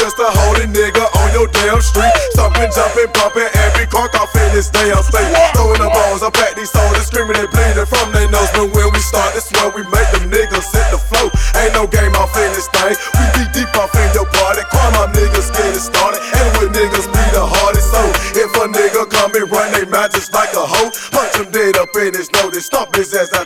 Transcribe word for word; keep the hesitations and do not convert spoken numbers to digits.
just a holy nigga on your damn street. Stomping, jumping, bumping, every car off in this damn state. Throwing the balls up at these soldiers, screaming and bleeding from their nose. But when we start, that's where we make them niggas hit the flow. Ain't no game off in this thing. We be deep off in your party. Call my niggas get it started. And with niggas be the hardest. So if a nigga come and run they mouth just like a hoe, punch him dead up in his nose and stomp his ass out